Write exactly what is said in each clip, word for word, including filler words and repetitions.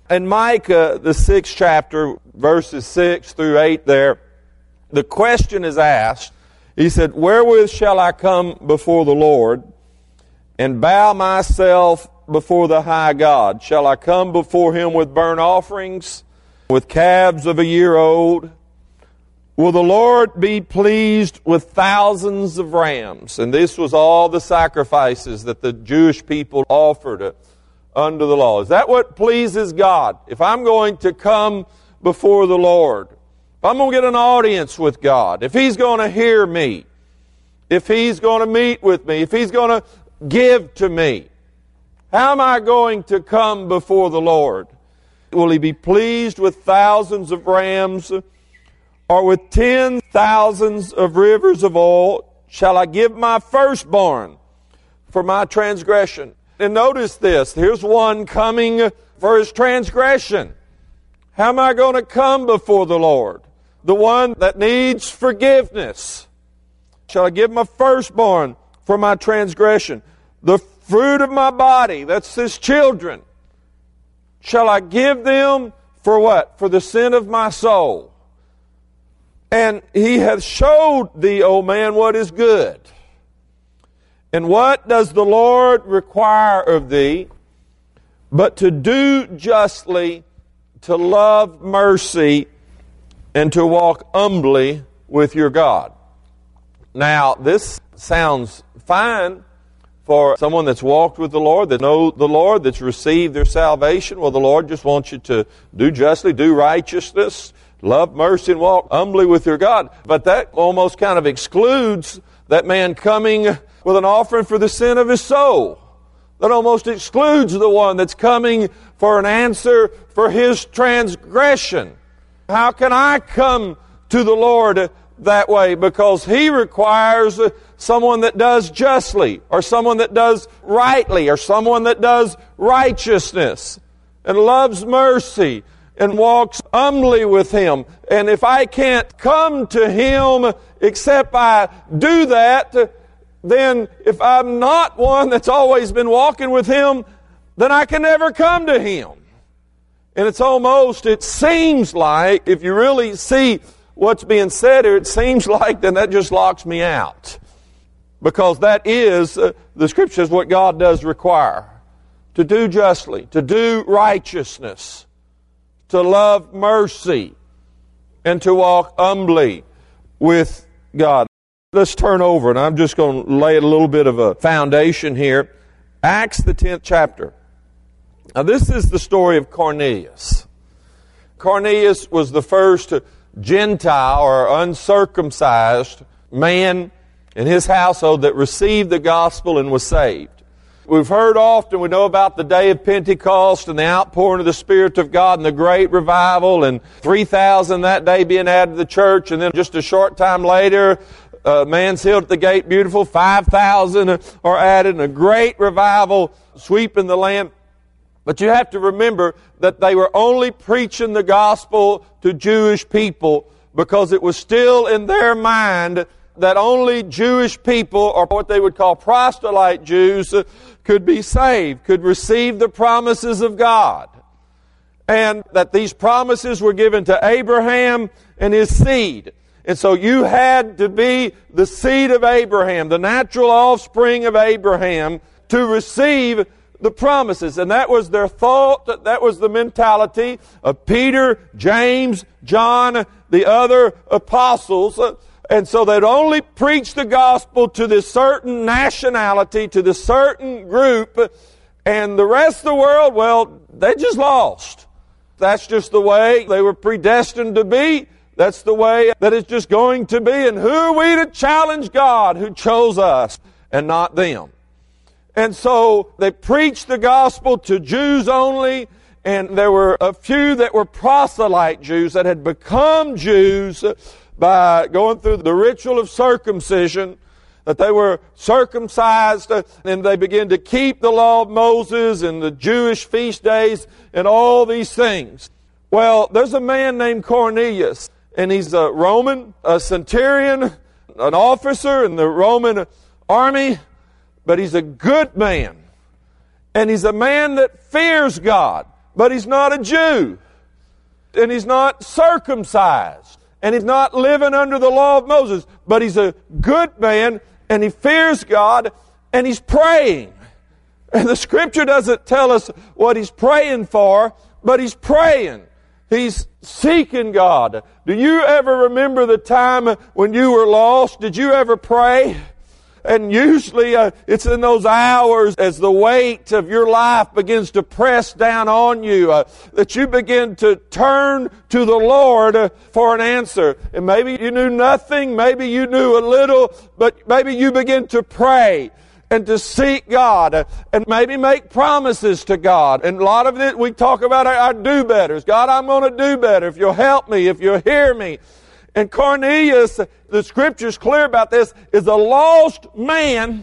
In Micah, the sixth chapter, verses six through eight there, the question is asked. He said, "Wherewith shall I come before the Lord and bow myself before the high God? Shall I come before Him with burnt offerings, with calves of a year old? Will the Lord be pleased with thousands of rams?" And this was all the sacrifices that the Jewish people offered under the law. Is that what pleases God? If I'm going to come before the Lord, if I'm going to get an audience with God, if He's going to hear me, if He's going to meet with me, if He's going to give to me, how am I going to come before the Lord? Will He be pleased with thousands of rams, or with ten thousands of rivers of oil? Shall I give my firstborn for my transgression? And notice this. Here's one coming for his transgression. How am I going to come before the Lord? The one that needs forgiveness. Shall I give my firstborn for my transgression? The fruit of my body, that's his children. Shall I give them for what? For the sin of my soul. And He hath showed thee, O man, what is good. And what does the Lord require of thee? But to do justly, to love mercy, and to walk humbly with your God. Now, this sounds fine for someone that's walked with the Lord, that know the Lord, that's received their salvation. Well, the Lord just wants you to do justly, do righteousness, love mercy, and walk humbly with your God. But that almost kind of excludes that man coming with an offering for the sin of his soul. That almost excludes the one that's coming for an answer for his transgression. How can I come to the Lord that way? Because He requires someone that does justly, or someone that does rightly, or someone that does righteousness, and loves mercy, and walks humbly with Him. And if I can't come to Him except I do that, then if I'm not one that's always been walking with Him, then I can never come to Him. And it's almost, it seems like, if you really see what's being said here, it seems like then that just locks me out. Because that is, uh, the Scripture says, what God does require. To do justly, to do righteousness, to love mercy, and to walk humbly with God. Let's turn over, and I'm just going to lay a little bit of a foundation here. Acts, the tenth chapter. Now, this is the story of Cornelius. Cornelius was the first Gentile or uncircumcised man in his household that received the gospel and was saved. We've heard often, we know about the day of Pentecost and the outpouring of the Spirit of God and the great revival, and three thousand that day being added to the church, and then just a short time later, uh, man's healed at the gate, beautiful, five thousand are added, and a great revival sweeping the land. But you have to remember that they were only preaching the gospel to Jewish people because it was still in their mind that only Jewish people, or what they would call proselyte Jews, could be saved, could receive the promises of God. And that these promises were given to Abraham and his seed. And so you had to be the seed of Abraham, the natural offspring of Abraham, to receive the promises. And that was their thought, that was the mentality of Peter, James, John, the other apostles. And so they'd only preach the gospel to this certain nationality, to this certain group, and the rest of the world, well, they just lost. That's just the way they were predestined to be. That's the way that it's just going to be. And who are we to challenge God who chose us and not them? And so they preached the gospel to Jews only, and there were a few that were proselyte Jews that had become Jews by going through the ritual of circumcision, that they were circumcised, and they began to keep the law of Moses and the Jewish feast days and all these things. Well, there's a man named Cornelius, and he's a Roman, a centurion, an officer in the Roman army, but he's a good man. And he's a man that fears God. but he's not a Jew. And he's not circumcised. And he's not living under the law of Moses. But he's a good man, and he fears God, and he's praying. And the Scripture doesn't tell us what he's praying for, but he's praying. He's seeking God. Do you ever remember the time when you were lost? Did you ever pray? And usually uh, it's in those hours as the weight of your life begins to press down on you uh, that you begin to turn to the Lord uh, for an answer. And maybe you knew nothing, maybe you knew a little, but maybe you begin to pray and to seek God uh, and maybe make promises to God. And a lot of it we talk about our, our do-betters. God, I'm going to do better if you'll help me, if you'll hear me. And Cornelius, the Scripture's clear about this, is a lost man,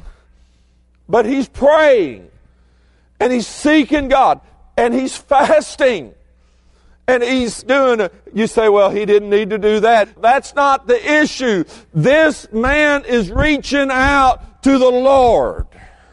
but he's praying. And he's seeking God. And he's fasting. And he's doing, you say, well, he didn't need to do that. That's not the issue. This man is reaching out to the Lord.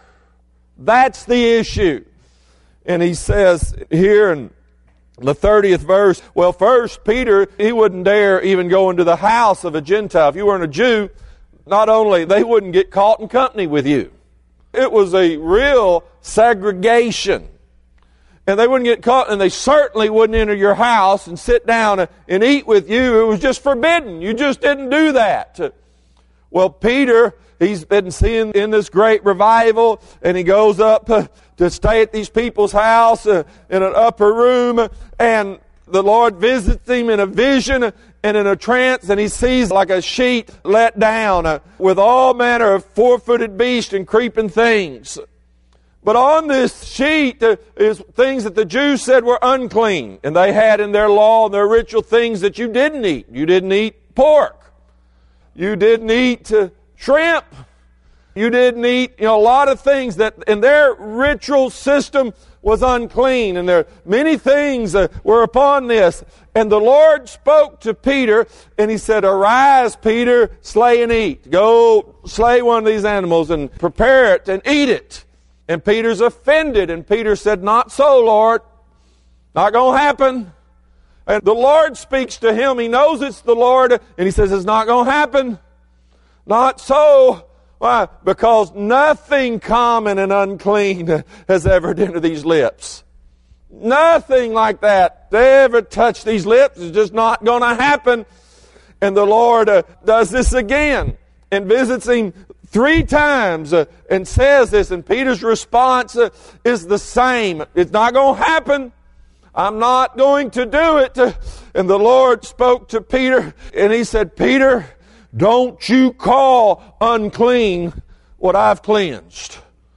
That's the issue. And he says here in the thirtieth verse, well, first, Peter, he wouldn't dare even go into the house of a Gentile. If you weren't a Jew, not only they wouldn't get caught in company with you. It was a real segregation. And they wouldn't get caught, and they certainly wouldn't enter your house and sit down and eat with you. It was just forbidden. You just didn't do that. Well, Peter, he's been seeing in this great revival, and he goes up uh, to stay at these people's house uh, in an upper room, and the Lord visits him in a vision and in a trance, and he sees like a sheet let down uh, with all manner of four-footed beasts and creeping things. But on this sheet uh, is things that the Jews said were unclean, and they had in their law and their ritual things that you didn't eat. You didn't eat pork. You didn't eat uh, shrimp. You didn't eat, you know, a lot of things that in their ritual system was unclean. And there many things uh, were upon this. And the Lord spoke to Peter, and he said, arise, Peter, slay and eat. Go slay one of these animals and prepare it and eat it. And Peter's offended. And Peter said, not so, Lord. Not going to happen. And the Lord speaks to him. He knows it's the Lord. And he says, it's not going to happen. Not so. Why? Because nothing common and unclean has ever entered these lips. Nothing like that. They ever touch these lips. It's just not going to happen. And the Lord uh, does this again and visits him three times uh, and says this. And Peter's response uh, is the same. It's not going to happen. I'm not going to do it. And the Lord spoke to Peter, and he said, Peter, don't you call unclean what I've cleansed.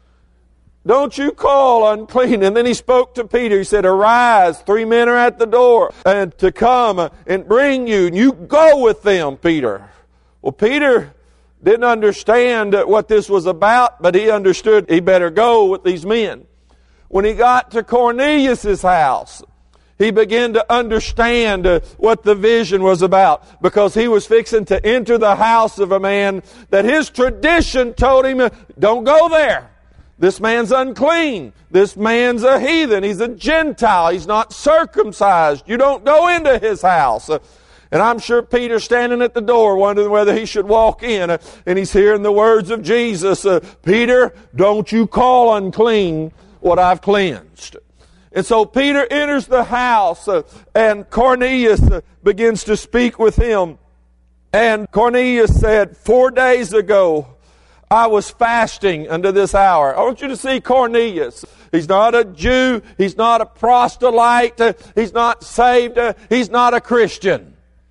Don't you call unclean. And then he spoke to Peter. He said, arise, three men are at the door, and to come and bring you. And you go with them, Peter. Well, Peter didn't understand what this was about, but he understood he better go with these men. When he got to Cornelius' house, he began to understand uh, what the vision was about, because he was fixing to enter the house of a man that his tradition told him, don't go there. This man's unclean. This man's a heathen. He's a Gentile. He's not circumcised. You don't go into his house. Uh, and I'm sure Peter's standing at the door wondering whether he should walk in. Uh, and he's hearing the words of Jesus, uh, Peter, don't you call unclean what I've cleansed. And so Peter enters the house, uh, and Cornelius uh, begins to speak with him. And Cornelius said, four days ago, I was fasting unto this hour. I want you to see Cornelius. He's not a Jew. He's not a proselyte. Uh, he's not saved. Uh, he's not a Christian.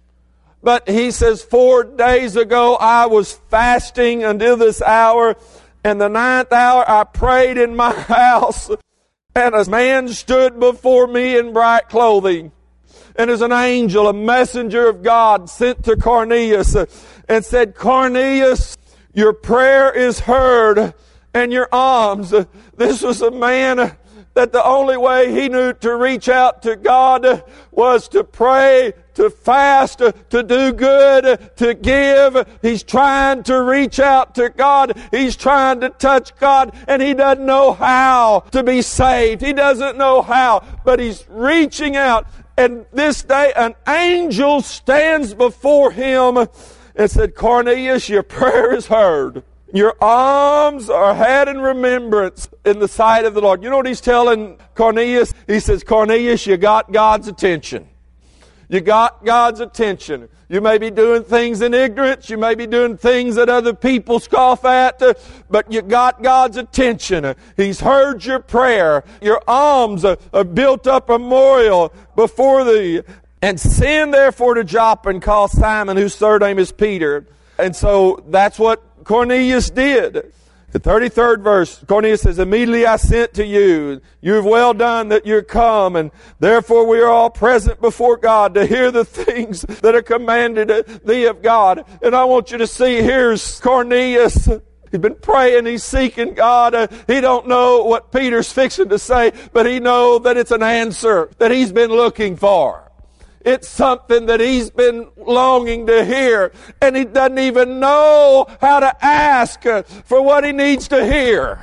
But he says, four days ago, I was fasting until this hour. And the ninth hour, I prayed in my house. And a man stood before me in bright clothing. And as an angel, a messenger of God, sent to Cornelius and said, Cornelius, your prayer is heard and your alms. This was a man that the only way he knew to reach out to God was to pray to fast, to, to do good, to give. He's trying to reach out to God. He's trying to touch God, and he doesn't know how to be saved. He doesn't know how, but he's reaching out. And this day, an angel stands before him and said, Cornelius, your prayer is heard. Your alms are had in remembrance in the sight of the Lord. You know what he's telling Cornelius? He says, Cornelius, you got God's attention. You got God's attention. You may be doing things in ignorance. You may be doing things that other people scoff at, uh, but you got God's attention. He's heard your prayer. Your alms are, are built up a memorial before thee. And send therefore to Joppa and call Simon, whose surname is Peter. And so that's what Cornelius did. The thirty-third verse, Cornelius says, immediately I sent to you. You've well done that you're come, and therefore we are all present before God to hear the things that are commanded thee of God. And I want you to see, here's Cornelius. He's been praying, he's seeking God. Uh, he don't know what Peter's fixing to say, but he knows that it's an answer that he's been looking for. It's something that he's been longing to hear, and he doesn't even know how to ask for what he needs to hear.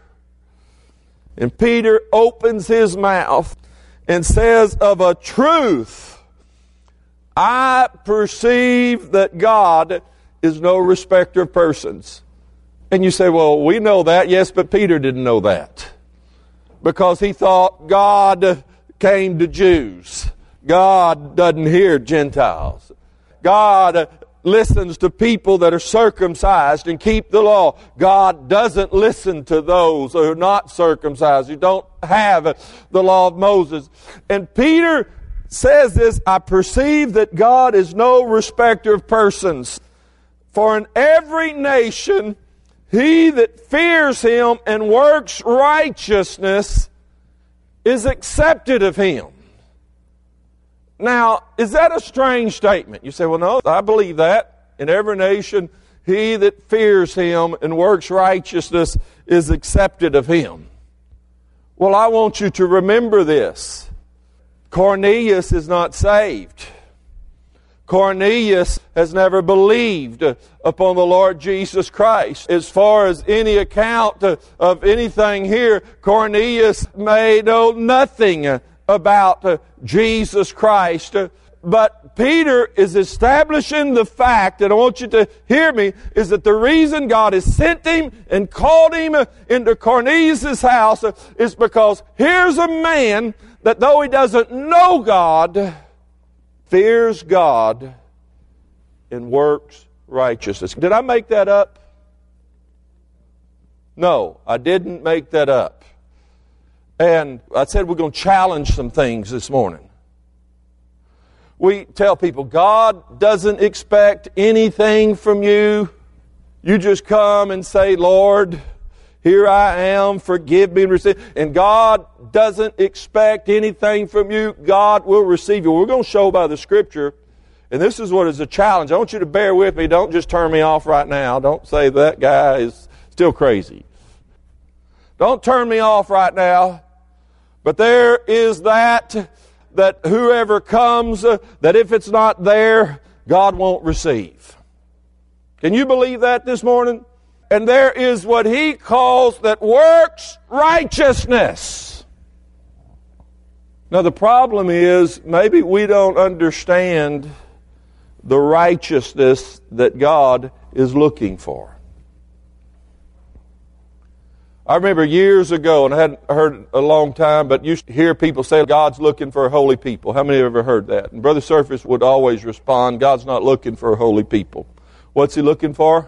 And Peter opens his mouth and says, of a truth, I perceive that God is no respecter of persons. And you say, well, we know that. Yes, but Peter didn't know that, because he thought God came to Jews. God doesn't hear Gentiles. God listens to people that are circumcised and keep the law. God doesn't listen to those who are not circumcised, who don't have the law of Moses. And Peter says this, I perceive that God is no respecter of persons. For in every nation, he that fears him and works righteousness is accepted of him. Now, is that a strange statement? You say, well, no, I believe that. In every nation, he that fears him and works righteousness is accepted of him. Well, I want you to remember this. Cornelius is not saved. Cornelius has never believed upon the Lord Jesus Christ. As far as any account of anything here, Cornelius may know nothing about Jesus Christ. But Peter is establishing the fact, and I want you to hear me, is that the reason God has sent him and called him into Cornelius' house is because here's a man that though he doesn't know God, fears God and works righteousness. Did I make that up? No, I didn't make that up. And I said we're going to challenge some things this morning. We tell people God doesn't expect anything from you. You just come and say, Lord, here I am, forgive me and receive. And God doesn't expect anything from you. God will receive you. We're going to show by the Scripture, and this is what is a challenge. I want you to bear with me. Don't just turn me off right now. Don't say that guy is still crazy. Don't turn me off right now. But there is that, that whoever comes, uh, that if it's not there, God won't receive. Can you believe that this morning? And there is what he calls that works righteousness. Now the problem is, maybe we don't understand the righteousness that God is looking for. I remember years ago, and I hadn't heard a long time, but you hear people say God's looking for a holy people. How many have ever heard that? And Brother Surface would always respond, God's not looking for a holy people. What's he looking for?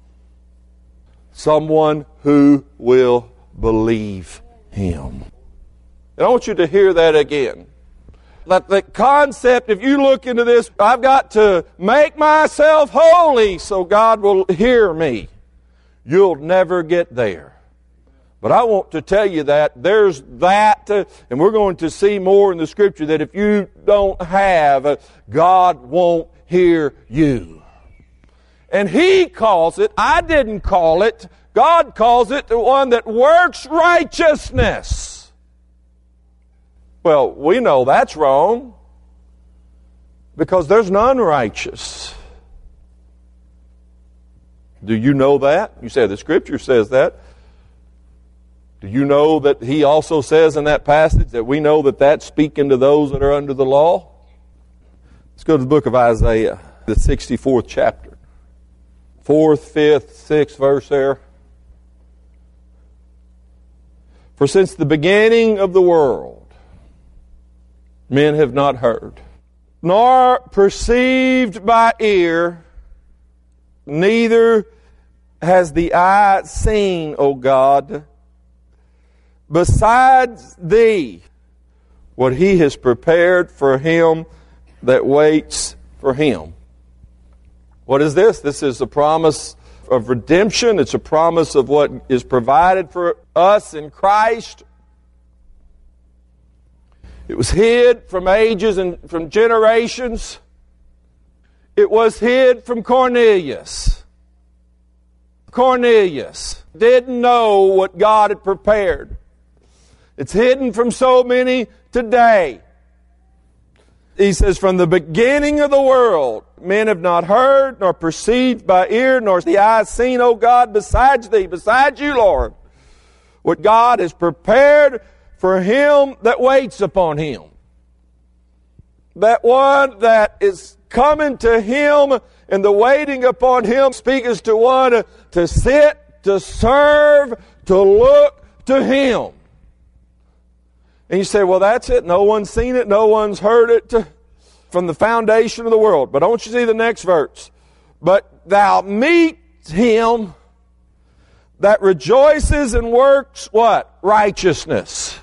Someone who will believe him. And I want you to hear that again. That the concept, if you look into this, I've got to make myself holy so God will hear me. You'll never get there. But I want to tell you that there's that, uh, and we're going to see more in the Scripture, that if you don't have, uh, God won't hear you. And he calls it, I didn't call it, God calls it the one that works righteousness. Well, we know that's wrong. Because there's none righteous. Do you know that? You say the Scripture says that. Do you know that he also says in that passage that we know that that's speaking to those that are under the law? Let's go to the book of Isaiah, the sixty-fourth chapter. Fourth, fifth, sixth verse there. For since the beginning of the world, men have not heard, nor perceived by ear, neither has the eye seen, O God, besides thee, what he has prepared for him that waits for him. What is this? This is a promise of redemption. It's a promise of what is provided for us in Christ. It was hid from ages and from generations. It was hid from Cornelius. Cornelius didn't know what God had prepared. It's hidden from so many today. He says, from the beginning of the world, men have not heard, nor perceived by ear, nor the eye seen, O God, besides thee, besides you, Lord, what God has prepared for him that waits upon him. That one that is coming to him and the waiting upon him speaks to one to sit, to serve, to look to him. And you say, well, that's it. No one's seen it. No one's heard it from the foundation of the world. But I want you to see the next verse. But thou meet him that rejoices and works what? Righteousness.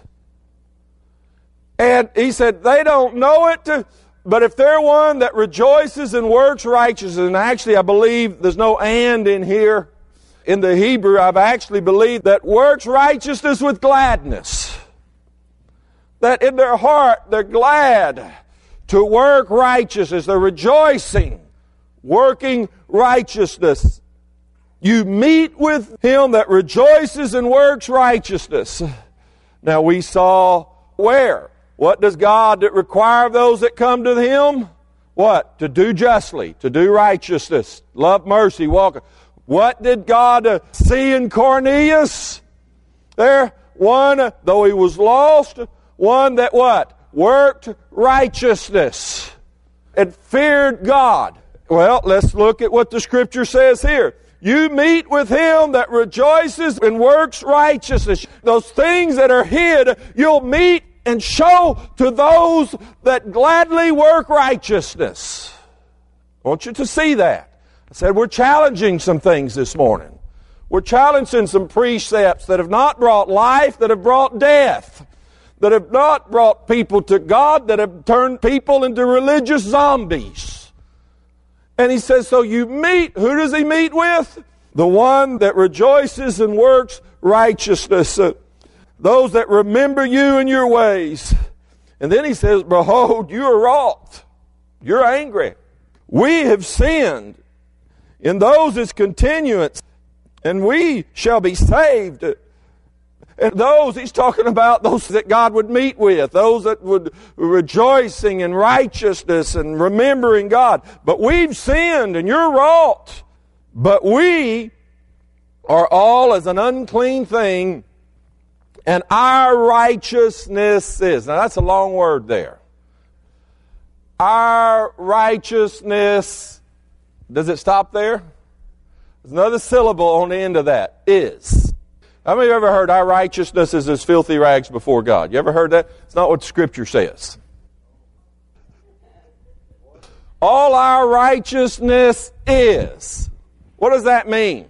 And he said, they don't know it, but if they're one that rejoices and works righteousness, and actually I believe there's no and in here. In the Hebrew, I've actually believed that works righteousness with gladness. That in their heart they're glad to work righteousness. They're rejoicing, working righteousness. You meet with him that rejoices and works righteousness. Now we saw where? What does God require of those that come to him? What? To do justly, to do righteousness, love mercy, walk. What did God see in Cornelius? There, one, though he was lost, one that what? Worked righteousness and feared God. Well, let's look at what the Scripture says here. You meet with him that rejoices and works righteousness. Those things that are hid, you'll meet and show to those that gladly work righteousness. I want you to see that. I said we're challenging some things this morning. We're challenging some precepts that have not brought life, that have brought death. That have not brought people to God, that have turned people into religious zombies. And he says, so you meet, who does he meet with? The one that rejoices and works righteousness. Uh, those that remember you and your ways. And then he says, behold, you are wroth. You're angry. We have sinned. In those is continuance. And we shall be saved. And those, he's talking about those that God would meet with, those that would rejoicing in righteousness and remembering God. But we've sinned and you're wrought. But we are all as an unclean thing, and our righteousness is. Now that's a long word there. Our righteousness, does it stop there? There's another syllable on the end of that, is. How many of you ever heard our righteousness is as filthy rags before God? You ever heard that? It's not what Scripture says. All our righteousness is. What does that mean?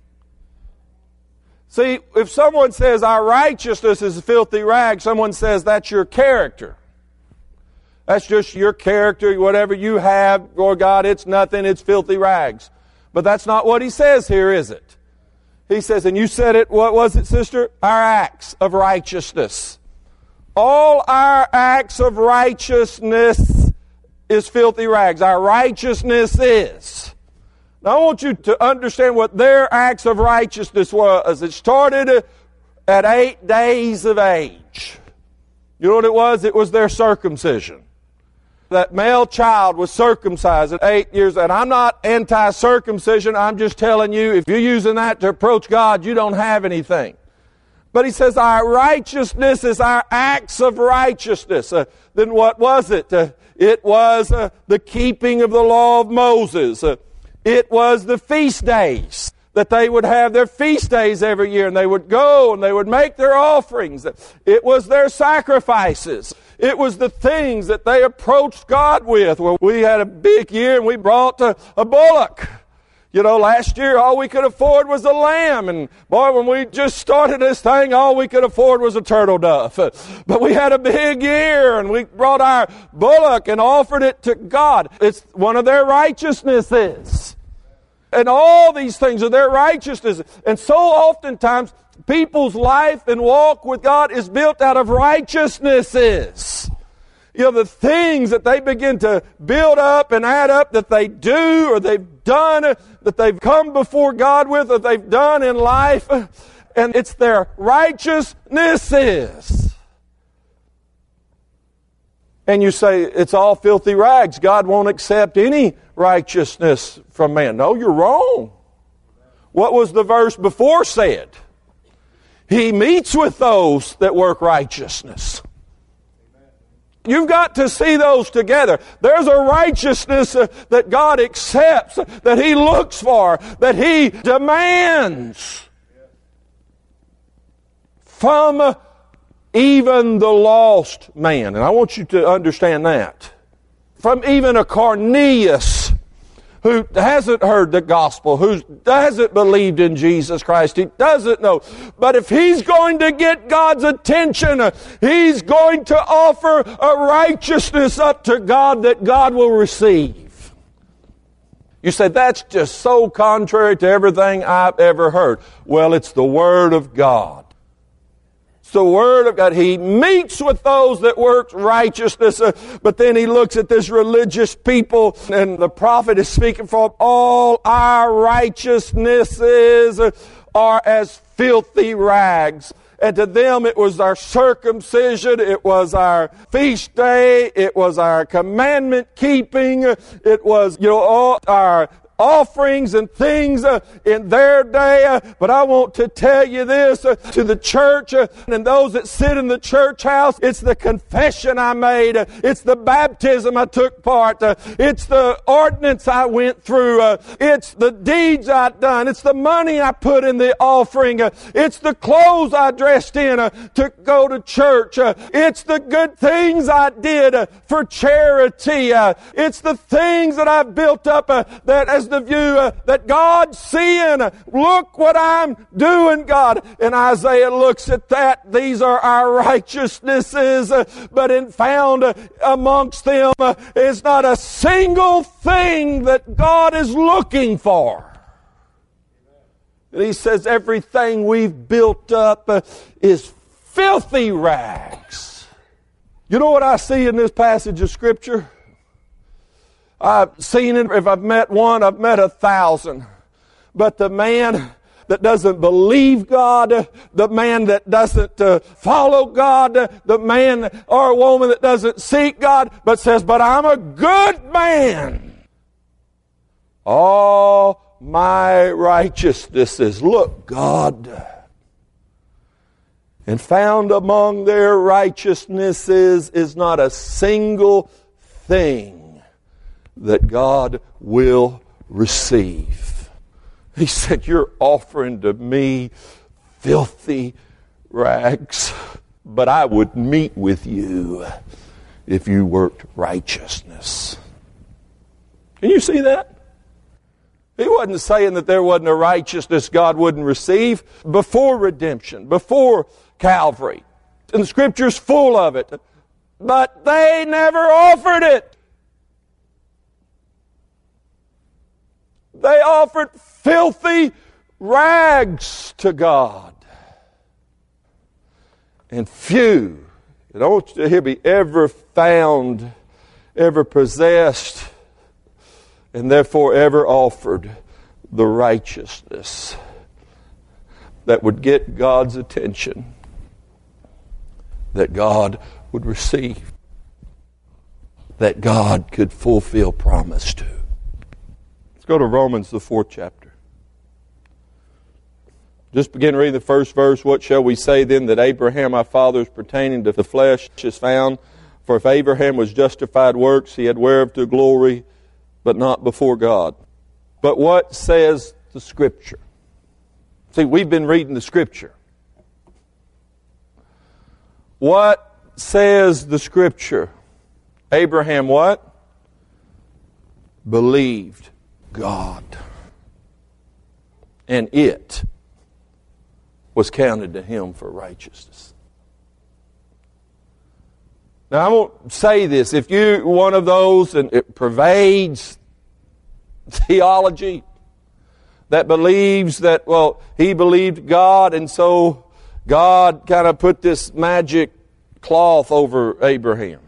See, if someone says our righteousness is filthy rags, someone says that's your character. That's just your character, whatever you have, Lord God, it's nothing, it's filthy rags. But that's not what he says here, is it? He says, and you said it, what was it, sister? Our acts of righteousness. All our acts of righteousness is filthy rags. Our righteousness is. Now I want you to understand what their acts of righteousness was. It started at eight days of age. You know what it was? It was their circumcision. that male child was circumcised at eight years. And I'm not anti-circumcision. I'm just telling you, if you're using that to approach God, you don't have anything. But he says our righteousness is our acts of righteousness. Uh, then what was it? Uh, it was uh, the keeping of the law of Moses. Uh, it was the feast days, that they would have their feast days every year, and they would go and they would make their offerings. It was their sacrifices. It was the things that they approached God with. Well, we had a big year and we brought a, a bullock. You know, last year all we could afford was a lamb. And boy, when we just started this thing, all we could afford was a turtle dove. But we had a big year and we brought our bullock and offered it to God. It's one of their righteousnesses. And all these things are their righteousness. And so oftentimes, people's life and walk with God is built out of righteousnesses. You know, the things that they begin to build up and add up that they do or they've done, that they've come before God with, or they've done in life. And it's their righteousnesses. And you say, it's all filthy rags. God won't accept any righteousness from man. No, you're wrong. What was the verse before said? He meets with those that work righteousness. You've got to see those together. There's a righteousness uh, that God accepts, that He looks for, that He demands from uh, even the lost man. And I want you to understand that. From even a Cornelius who hasn't heard the gospel, who hasn't believed in Jesus Christ, he doesn't know. But if he's going to get God's attention, he's going to offer a righteousness up to God that God will receive. You say, that's just so contrary to everything I've ever heard. Well, it's the Word of God. It's the Word of God. He meets with those that work righteousness, uh, but then he looks at this religious people, and the prophet is speaking from all our righteousnesses are as filthy rags. And to them it was our circumcision, it was our feast day, it was our commandment keeping, it was, you know, all our offerings and things uh, in their day. Uh, but I want to tell you this uh, to the church uh, and those that sit in the church house. It's the confession I made. Uh, it's the baptism I took part. Uh, it's the ordinance I went through. Uh, it's the deeds I've done. It's the money I put in the offering. Uh, it's the clothes I dressed in uh, to go to church. Uh, it's the good things I did uh, for charity. Uh, it's the things that I've built up uh, that as the view uh, that God's seeing. Uh, look what I'm doing, God. And Isaiah looks at that. These are our righteousnesses, uh, but in found uh, amongst them uh, is not a single thing that God is looking for. And he says everything we've built up uh, is filthy rags. You know what I see in this passage of Scripture? I've seen it. If I've met one, I've met a thousand. But the man that doesn't believe God, the man that doesn't uh, follow God, the man or a woman that doesn't seek God, but says, but I'm a good man. All my righteousnesses, look, God. And found among their righteousnesses is not a single thing that God will receive. He said, you're offering to me filthy rags, but I would meet with you if you worked righteousness. Can you see that? He wasn't saying that there wasn't a righteousness God wouldn't receive before redemption, before Calvary. And the Scripture's full of it. But they never offered it. They offered filthy rags to God. And few, I don't want you to hear me, ever found, ever possessed, and therefore ever offered the righteousness that would get God's attention, that God would receive. that God could fulfill promise to. Let's go to Romans, the fourth chapter. Just begin reading the first verse. What shall we say then, that Abraham our father is pertaining to the flesh is found? For if Abraham was justified works, he had whereof to glory, but not before God. But what says the Scripture? See, we've been reading the Scripture. What says the Scripture? Abraham what? Believed God. And it was counted to him for righteousness. Now I won't say this. If you're one of those, and it pervades theology, that believes that, well, he believed God, and so God kind of put this magic cloth over Abraham.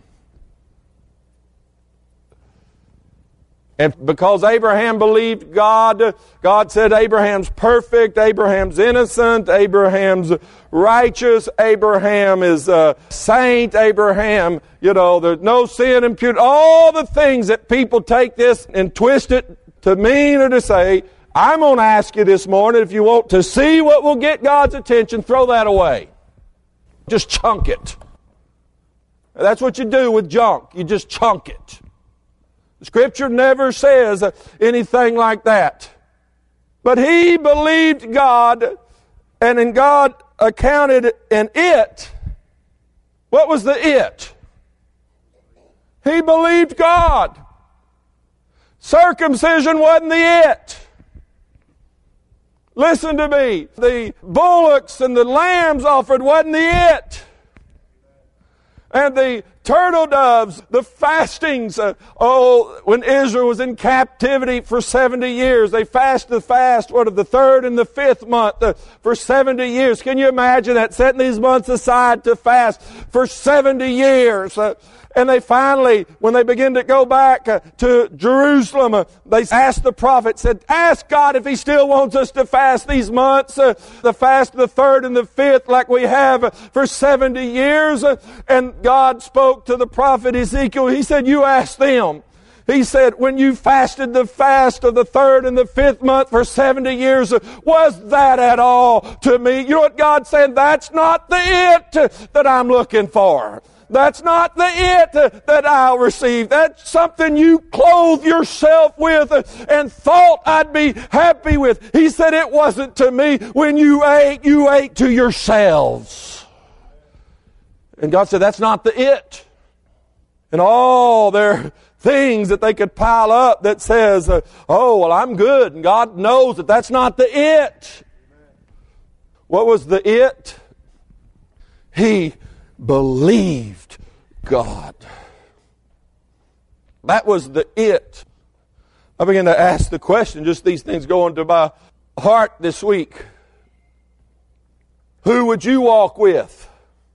And because Abraham believed God, God said Abraham's perfect, Abraham's innocent, Abraham's righteous, Abraham is a saint, Abraham, you know, there's no sin imputed. All the things that people take this and twist it to mean or to say. I'm going to ask you this morning, if you want to see what will get God's attention, throw that away. Just chunk it. That's what you do with junk. You just chunk it. The Scripture never says anything like that. But he believed God, and in God accounted in it. What was the it? He believed God. Circumcision wasn't the it. Listen to me. The bullocks and the lambs offered wasn't the it. And the turtle doves, the fastings. Uh, oh, when Israel was in captivity for seventy years, they fasted the fast, what, of the third and the fifth month uh, for seventy years. Can you imagine that? Setting these months aside to fast for seventy years. Uh, And they finally, when they begin to go back uh, to Jerusalem, uh, they asked the prophet, said, ask God if He still wants us to fast these months, uh, the fast of the third and the fifth like we have uh, for seventy years. Uh, and God spoke to the prophet Ezekiel. He said, you ask them. He said, when you fasted the fast of the third and the fifth month for seventy years, uh, was that at all to me? You know what God said? That's not the it uh, that I'm looking for. That's not the it that I'll receive. That's something you clothe yourself with and thought I'd be happy with. He said it wasn't to me. When you ate, you ate to yourselves. And God said that's not the it. And all their things that they could pile up that says, uh, oh, well, I'm good. And God knows that that's not the it. What was the it? He believed God. That was the it. I began to ask the question, just these things go into my heart this week. Who would you walk with?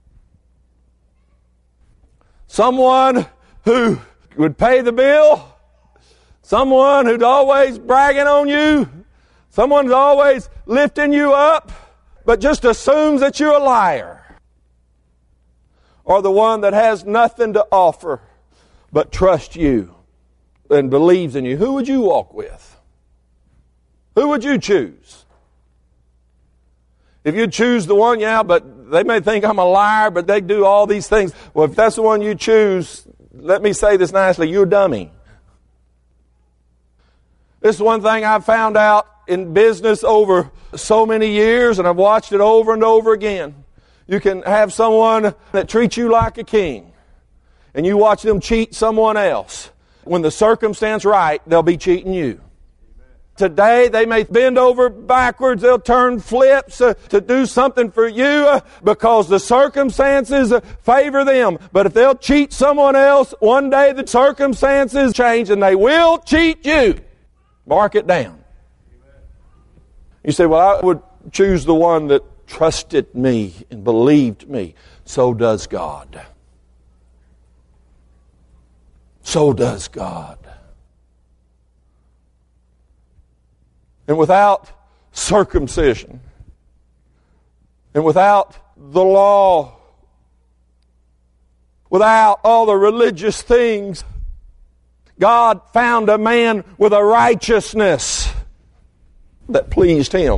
Someone who would pay the bill? Someone who's always bragging on you? Someone who's always lifting you up, but just assumes that you're a liar? Or the one that has nothing to offer but trusts you and believes in you? Who would you walk with? Who would you choose? If you choose the one, yeah, but they may think I'm a liar, but they do all these things. Well, if that's the one you choose, let me say this nicely, you're a dummy. This is one thing I've found out in business over so many years, and I've watched it over and over again. You can have someone that treats you like a king, and you watch them cheat someone else. When the circumstance right, they'll be cheating you. Today, they may bend over backwards, they'll turn flips uh, to do something for you uh, because the circumstances uh, favor them. But if they'll cheat someone else, one day the circumstances change and they will cheat you. Mark it down. You say, well, I would choose the one that trusted me and believed me. So does God. So does God. And without circumcision, and without the law, without all the religious things God found a man with a righteousness that pleased Him.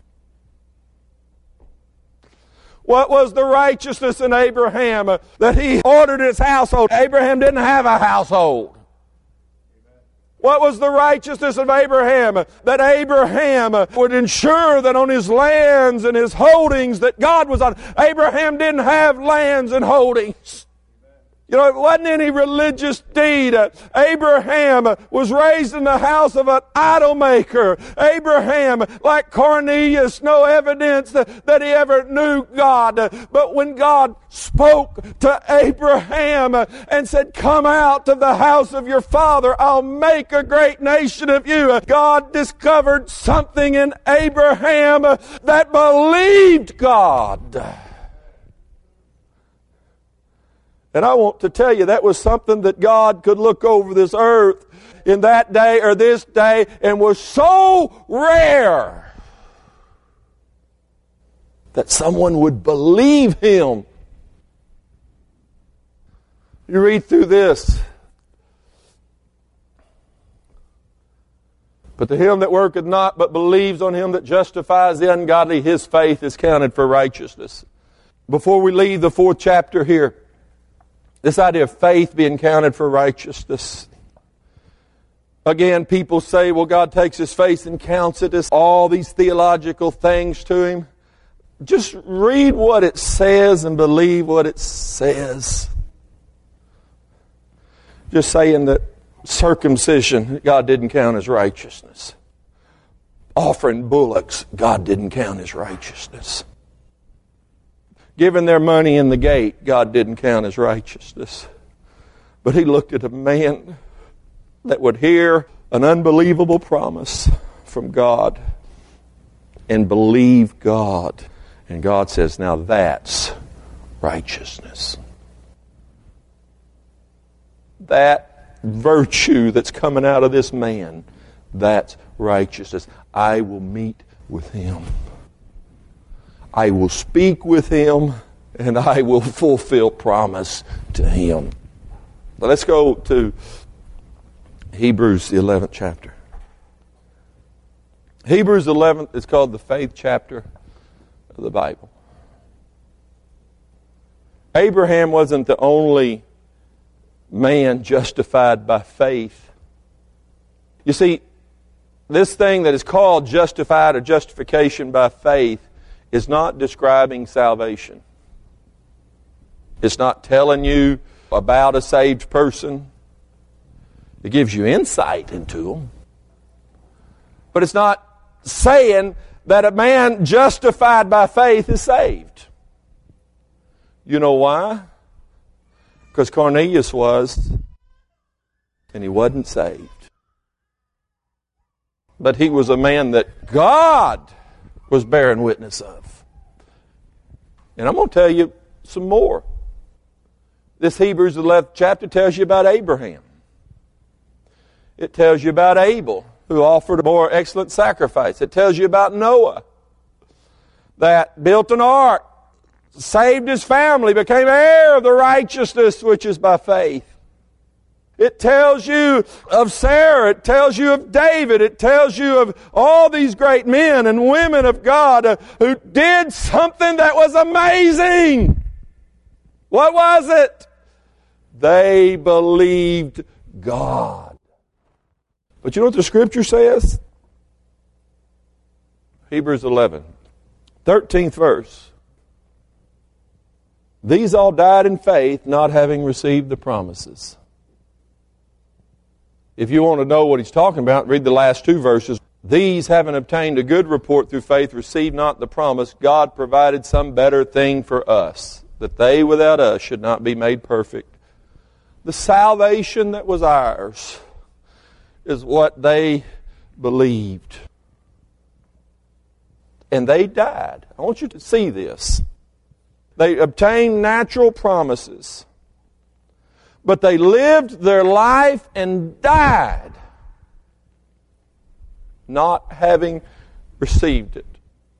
What was the righteousness in Abraham? That he ordered his household. Abraham didn't have a household. What was the righteousness of Abraham? That Abraham would ensure that on his lands and his holdings that God was on. Abraham didn't have lands and holdings. You know, it wasn't any religious deed. Abraham was raised in the house of an idol maker. Abraham, like Cornelius, no evidence that, that he ever knew God. But when God spoke to Abraham and said, "Come out of the house of your father, I'll make a great nation of you," God discovered something in Abraham that believed God. And I want to tell you, that was something that God could look over this earth in that day or this day and was so rare that someone would believe Him. You read through this. But to him that worketh not, but believes on Him that justifies the ungodly, his faith is counted for righteousness. Before we leave the fourth chapter here, this idea of faith being counted for righteousness. Again, people say, well, God takes His faith and counts it as all these theological things to Him. Just read what it says and believe what it says. Just saying that circumcision, God didn't count as righteousness. Offering bullocks, God didn't count as righteousness. Giving their money in the gate, God didn't count as righteousness. But He looked at a man that would hear an unbelievable promise from God and believe God. And God says, now that's righteousness. That virtue that's coming out of this man, that's righteousness. I will meet with him. I will speak with him, and I will fulfill promise to him. Now let's go to Hebrews, the eleventh chapter. Hebrews eleven is called the faith chapter of the Bible. Abraham wasn't the only man justified by faith. You see, this thing that is called justified or justification by faith is not describing salvation. It's not telling you about a saved person. It gives you insight into them. But it's not saying that a man justified by faith is saved. You know why? Because Cornelius was, and he wasn't saved. But he was a man that God was bearing witness of. And I'm going to tell you some more. This Hebrews eleventh chapter tells you about Abraham. It tells you about Abel, who offered a more excellent sacrifice. It tells you about Noah, that built an ark, saved his family, became heir of the righteousness which is by faith. It tells you of Sarah. It tells you of David. It tells you of all these great men and women of God uh, who did something that was amazing. What was it? They believed God. But you know what the Scripture says? Hebrews eleven, thirteenth verse. These all died in faith, not having received the promises. If you want to know what he's talking about, read the last two verses. These, having obtained a good report through faith, received not the promise. God provided some better thing for us, that they without us should not be made perfect. The salvation that was ours is what they believed. And they died. I want you to see this. They obtained natural promises. But they lived their life and died not having received it.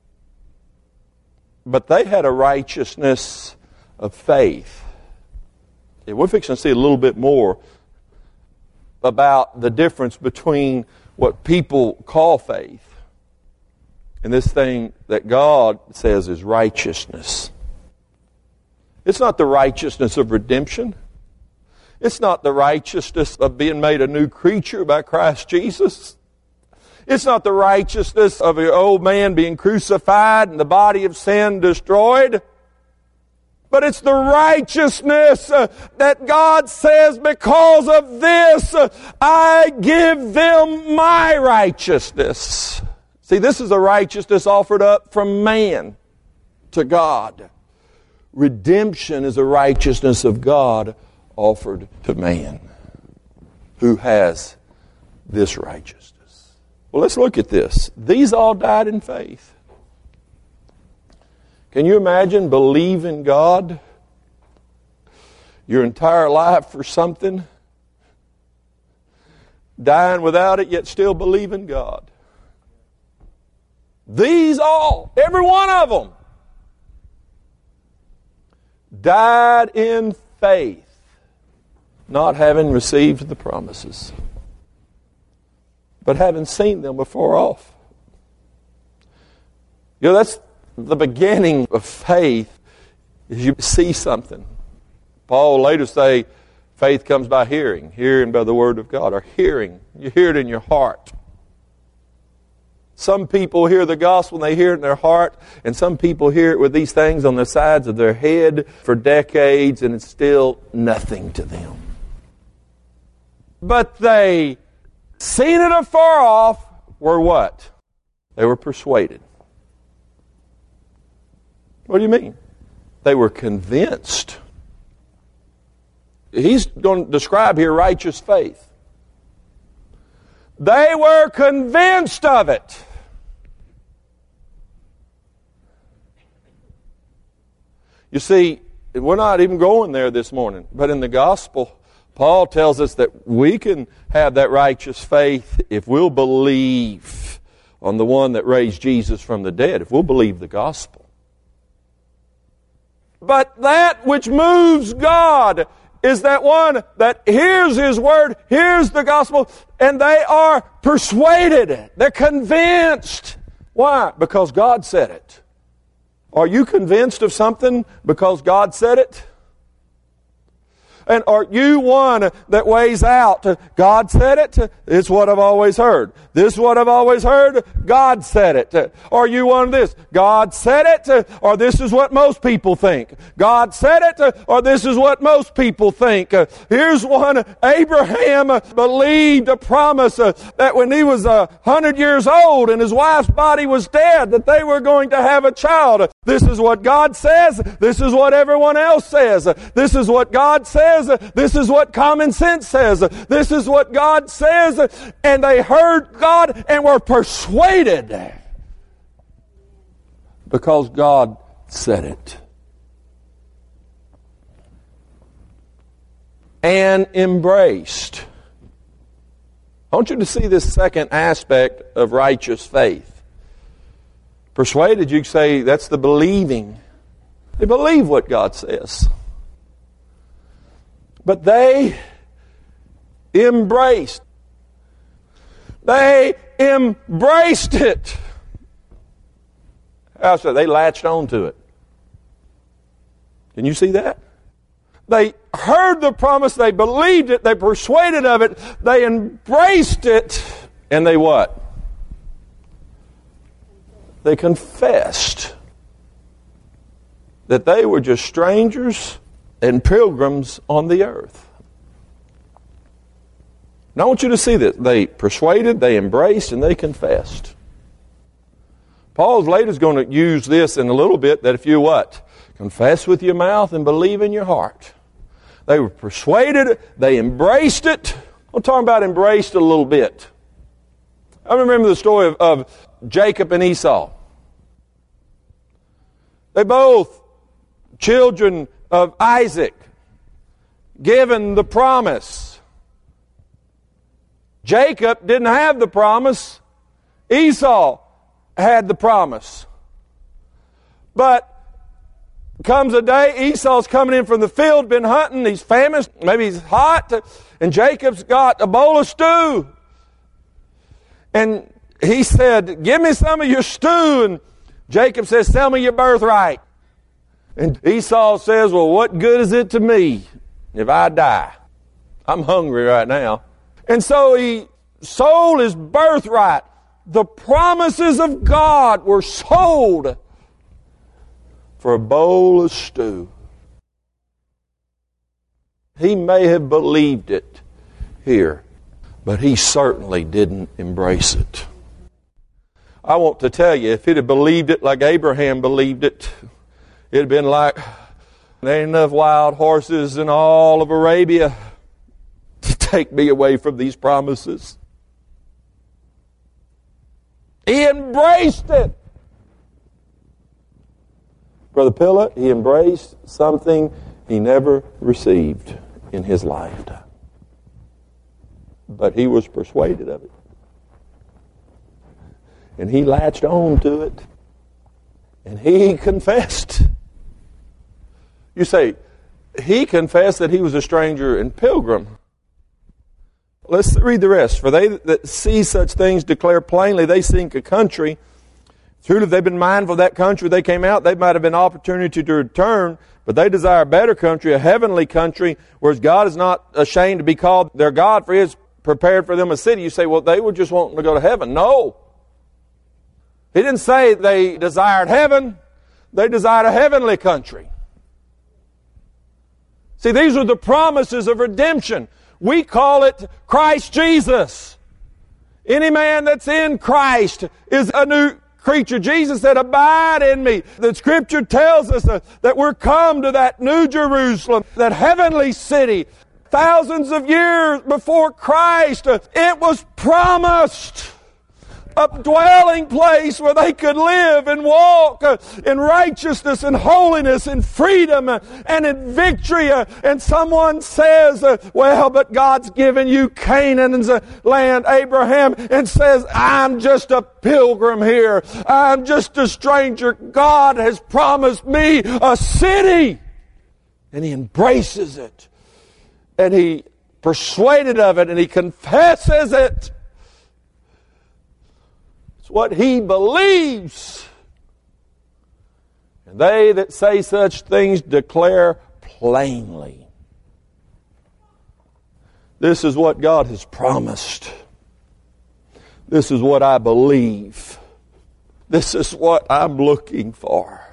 But they had a righteousness of faith. And we're fixing to see a little bit more about the difference between what people call faith and this thing that God says is righteousness. It's not the righteousness of redemption. It's not the righteousness of being made a new creature by Christ Jesus. It's not the righteousness of your old man being crucified and the body of sin destroyed. But it's the righteousness uh, that God says, because of this, uh, I give them my righteousness. See, this is a righteousness offered up from man to God. Redemption is a righteousness of God offered to man who has this righteousness. Well, let's look at this. These all died in faith. Can you imagine believing God your entire life for something, dying without it, yet still believing God? These all, every one of them, died in faith, not having received the promises, but having seen them afar off. You know, that's the beginning of faith, is you see something. Paul will later say, faith comes by hearing, hearing by the word of God, or hearing. You hear it in your heart. Some people hear the gospel and they hear it in their heart, and some people hear it with these things on the sides of their head for decades, and it's still nothing to them. But they, seen it afar off, were what? They were persuaded. What do you mean? They were convinced. He's going to describe here righteous faith. They were convinced of it. You see, we're not even going there this morning, but in the gospel, Paul tells us that we can have that righteous faith if we'll believe on the one that raised Jesus from the dead, if we'll believe the gospel. But that which moves God is that one that hears His word, hears the gospel, and they are persuaded. They're convinced. Why? Because God said it. Are you convinced of something because God said it? And are you one that weighs out, God said it? It's what I've always heard. This is what I've always heard. God said it. Are you one of this? God said it, or this is what most people think. God said it, or this is what most people think. Here's one. Abraham believed a promise that when he was a hundred years old and his wife's body was dead, that they were going to have a child. This is what God says. This is what everyone else says. This is what God says. This is what common sense says. This is what God says. And they heard God and were persuaded because God said it. And embraced. I want you to see this second aspect of righteous faith. Persuaded, you say that's the believing. They believe what God says. But they embraced. They embraced it. How so? They latched onto it. Can you see that? They heard the promise. They believed it. They persuaded of it. They embraced it. And they what? They confessed that they were just strangers and pilgrims on the earth. Now I want you to see that they persuaded, they embraced, and they confessed. Paul's later is going to use this in a little bit, that if you what? Confess with your mouth and believe in your heart. They were persuaded, they embraced it. I'm talking about embraced a little bit. I remember the story of, of Jacob and Esau. They both children of Isaac, given the promise. Jacob didn't have the promise. Esau had the promise. But Comes a day, Esau's coming in from the field, been hunting, he's famished, maybe he's hot, and Jacob's got a bowl of stew. And he said, give me some of your stew. And Jacob says, sell me your birthright. And Esau says, well, what good is it to me if I die? I'm hungry right now. And so he sold his birthright. The promises of God were sold for a bowl of stew. He may have believed it here, but he certainly didn't embrace it. I want to tell you, if he'd have believed it like Abraham believed it, it'd have been like, there ain't enough wild horses in all of Arabia to take me away from these promises. He embraced it. Brother Pilate, he embraced something he never received in his lifetime. But he was persuaded of it. And he latched on to it. And he confessed. You say, he confessed that he was a stranger and pilgrim. Let's read the rest. For they that see such things declare plainly, they seek a country. Truly, if they've been mindful of that country they came out, they might have been opportunity to return, but they desire a better country, a heavenly country, whereas God is not ashamed to be called their God, for He has prepared for them a city. You say, well, they were just wanting to go to heaven. No. He didn't say they desired heaven. They desired a heavenly country. See, these are the promises of redemption. We call it Christ Jesus. Any man that's in Christ is a new creature. Jesus said, abide in me. The Scripture tells us uh, that we're come to that new Jerusalem, that heavenly city. Thousands of years before Christ, uh, it was promised. A dwelling place where they could live and walk uh, in righteousness and holiness and freedom uh, and in victory. Uh, and someone says, uh, well, but God's given you Canaan's uh, land, Abraham, and says, I'm just a pilgrim here. I'm just a stranger. God has promised me a city. And he embraces it. And he persuaded of it and he confesses it. It's what he believes. And they that say such things declare plainly. This is what God has promised. This is what I believe. This is what I'm looking for.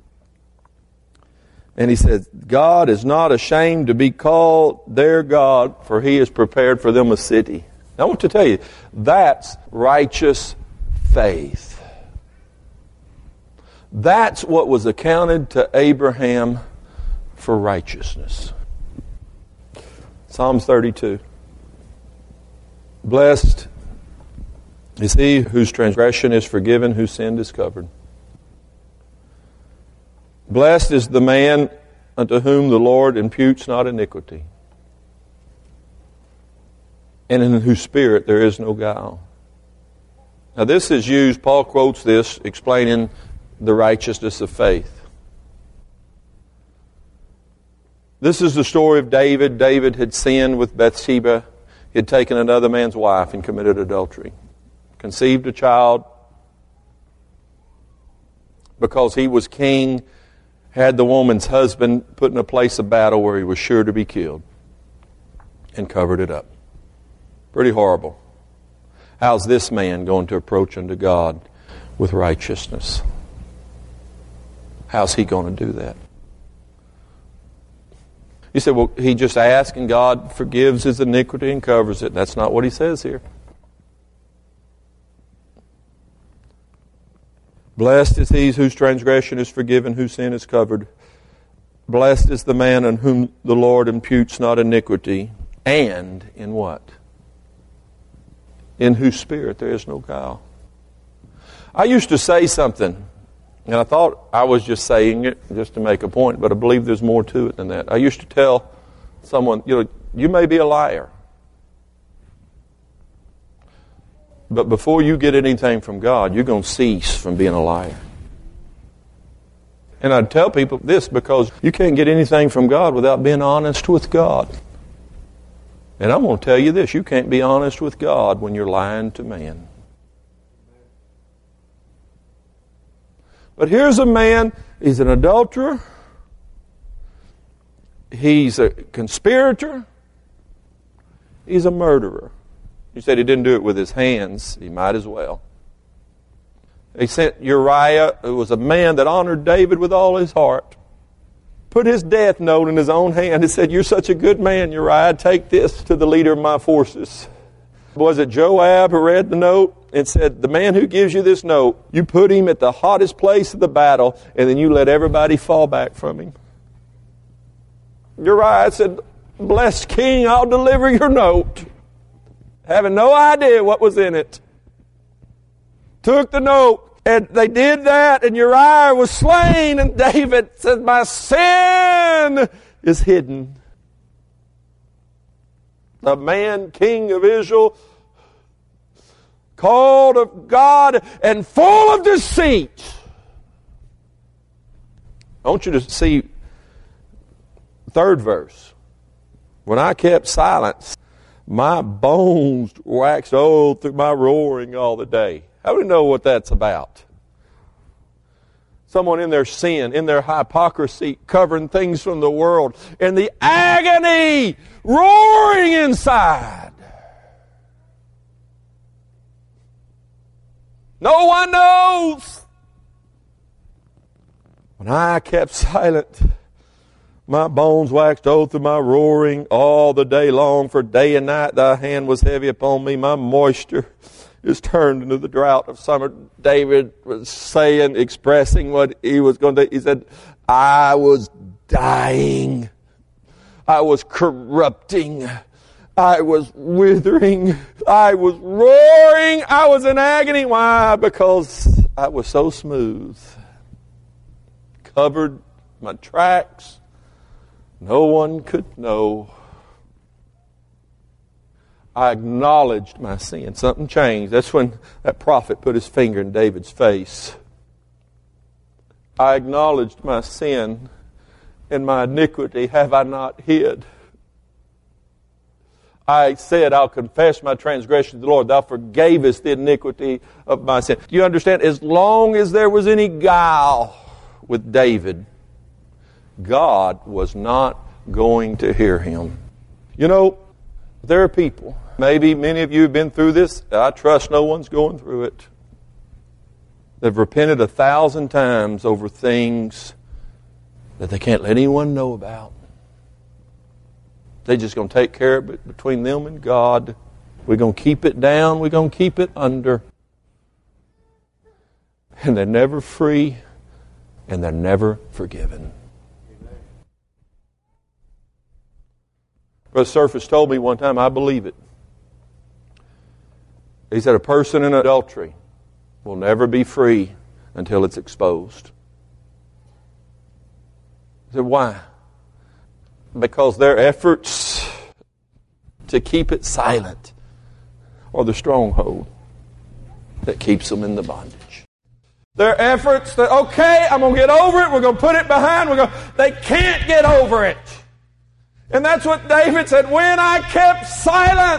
And he said, God is not ashamed to be called their God, for he has prepared for them a city. Now, I want to tell you, that's righteous faith. That's what was accounted to Abraham for righteousness. Psalms thirty-two. Blessed is he whose transgression is forgiven, whose sin is covered. Blessed is the man unto whom the Lord imputes not iniquity, and in whose spirit there is no guile. Now this is used, Paul quotes this, explaining the righteousness of faith. This is the story of David. David had sinned with Bathsheba. He had taken another man's wife and committed adultery. Conceived a child because he was king, had the woman's husband put in a place of battle where he was sure to be killed, and covered it up. Pretty horrible. How's this man going to approach unto God with righteousness? How's he going to do that? You say, well, he just asks and God forgives his iniquity and covers it. That's not what he says here. Blessed is he whose transgression is forgiven, whose sin is covered. Blessed is the man on whom the Lord imputes not iniquity. And in what? In whose spirit there is no guile. I used to say something, and I thought I was just saying it just to make a point, but I believe there's more to it than that. I used to tell someone, you know, you may be a liar, but before you get anything from God, you're going to cease from being a liar. And I tell people this because you can't get anything from God without being honest with God. And I'm going to tell you this, you can't be honest with God when you're lying to man. But here's a man, he's an adulterer, he's a conspirator, he's a murderer. You said he didn't do it with his hands, he might as well. He sent Uriah, who was a man that honored David with all his heart, put his death note in his own hand and said, "You're such a good man, Uriah, take this to the leader of my forces." Was it Joab who read the note and said, "The man who gives you this note, you put him at the hottest place of the battle, and then you let everybody fall back from him"? Uriah said, "Blessed king, I'll deliver your note," having no idea what was in it. Took the note, and they did that, and Uriah was slain, and David said, "My sin is hidden." The man, king of Israel, called of God and full of deceit. I want you to see third verse. When I kept silence, my bones waxed old through my roaring all the day. How do we know what that's about? Someone in their sin, in their hypocrisy, covering things from the world, and the agony roaring inside. No one knows. When I kept silent, my bones waxed old through my roaring all the day long, for day and night thy hand was heavy upon me. My moisture is turned into the drought of summer. David was saying, expressing what he was going to do. He said, I was dying. I was corrupting. I was withering. I was roaring. I was in agony. Why? Because I was so smooth. Covered my tracks. No one could know. I acknowledged my sin. Something changed. That's when that prophet put his finger in David's face. I acknowledged my sin, and my iniquity have I not hid. I said, I'll confess my transgression to the Lord. Thou forgavest the iniquity of my sin. Do you understand? As long as there was any guile with David, God was not going to hear him. You know, there are people, maybe many of you have been through this. I trust no one's going through it. They've repented a thousand times over things that they can't let anyone know about. They're just going to take care of it between them and God. We're going to keep it down. We're going to keep it under. And they're never free, and they're never forgiven. Brother Surface told me one time, I believe it. He said a person in adultery will never be free until it's exposed. I said, why? Because their efforts to keep it silent are the stronghold that keeps them in the bondage. Their efforts that, okay, I'm going to get over it, we're going to put it behind, we're going to, they can't get over it. And that's what David said, when I kept silent.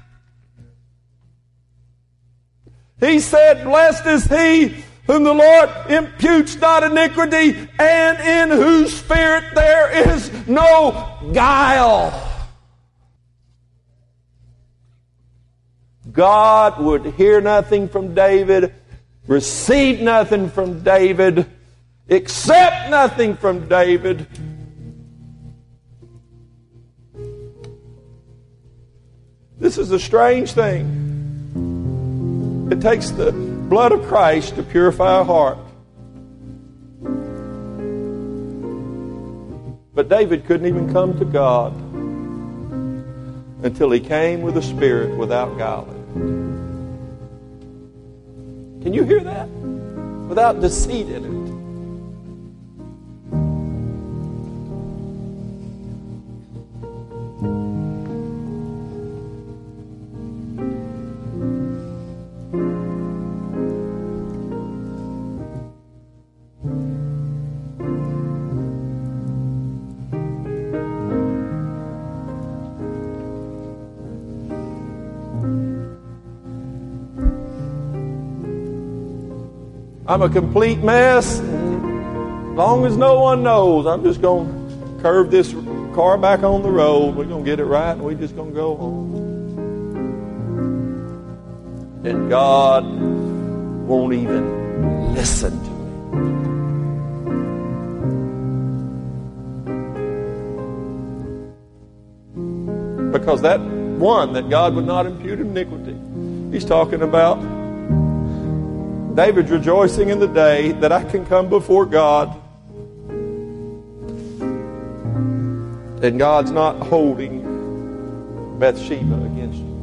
He said, blessed is he whom the Lord imputes not iniquity, and in whose spirit there is no guile. God would hear nothing from David, receive nothing from David, accept nothing from David. This is a strange thing. It takes the blood of Christ to purify a heart. But David couldn't even come to God until he came with a spirit without guile. Can you hear that? Without deceit in it. I'm a complete mess. As long as no one knows, I'm just going to curve this car back on the road. We're going to get it right, and we're just going to go home. And God won't even listen to me. Because that one, that God would not impute iniquity. He's talking about David's rejoicing in the day that I can come before God. And God's not holding Bathsheba against you.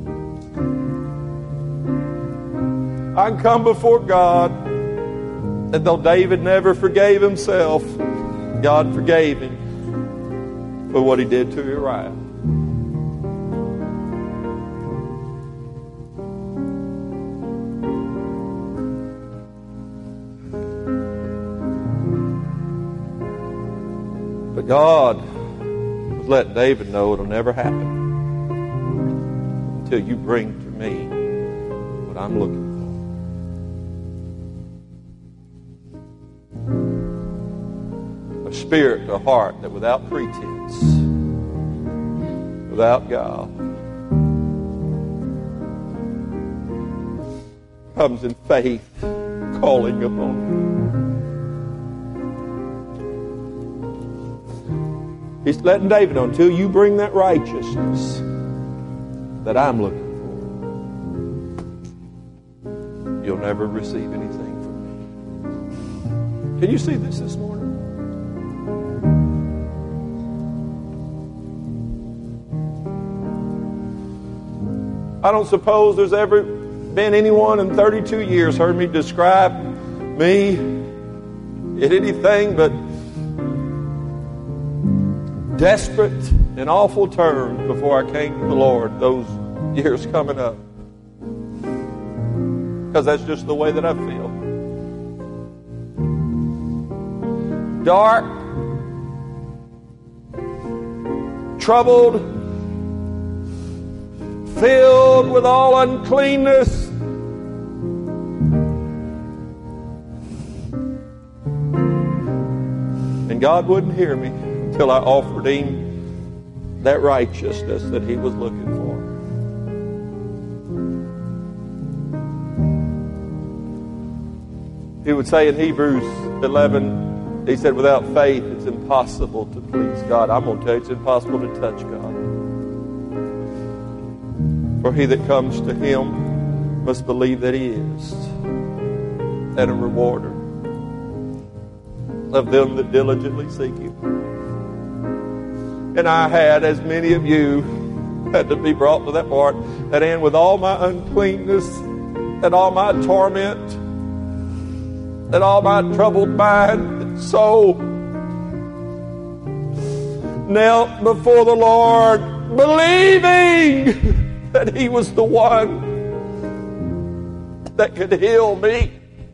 I can come before God, and though David never forgave himself, God forgave him for what he did to Uriah. But God was letting David know it'll never happen until you bring to me what I'm looking for. A spirit, a heart that without pretense, without guile, comes in faith, calling upon him. He's letting David know, until you bring that righteousness that I'm looking for, you'll never receive anything from me. Can you see this this morning? I don't suppose there's ever been anyone in thirty-two years heard me describe me in anything but desperate and awful terms before I came to the Lord, those years coming up. Because that's just the way that I feel. Dark, troubled, filled with all uncleanness. And God wouldn't hear me until I offered him that righteousness that he was looking for. He would say in Hebrews eleven, he said, without faith it's impossible to please God. I'm going to tell you, it's impossible to touch God. For he that comes to him must believe that he is, and a rewarder of them that diligently seek him. And I had, as many of you, had to be brought to that part, that end with all my uncleanness and all my torment and all my troubled mind and soul, knelt before the Lord, believing that he was the one that could heal me.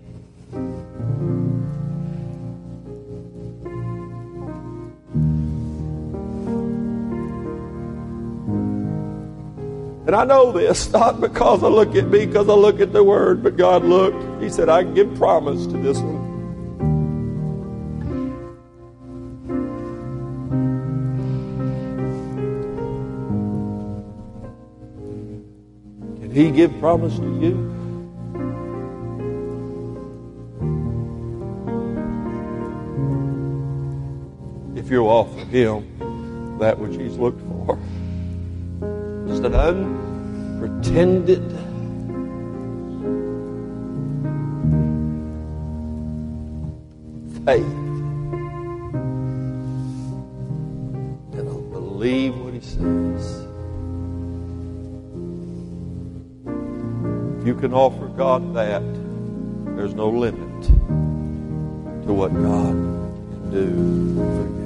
And I know this, not because I look at me, because I look at the Word, but God looked. He said, I can give promise to this one. Can he give promise to you? If you'll offer him that which he's looked for. Just an unpretended faith. And I'll believe what he says. If you can offer God that, there's no limit to what God can do for you.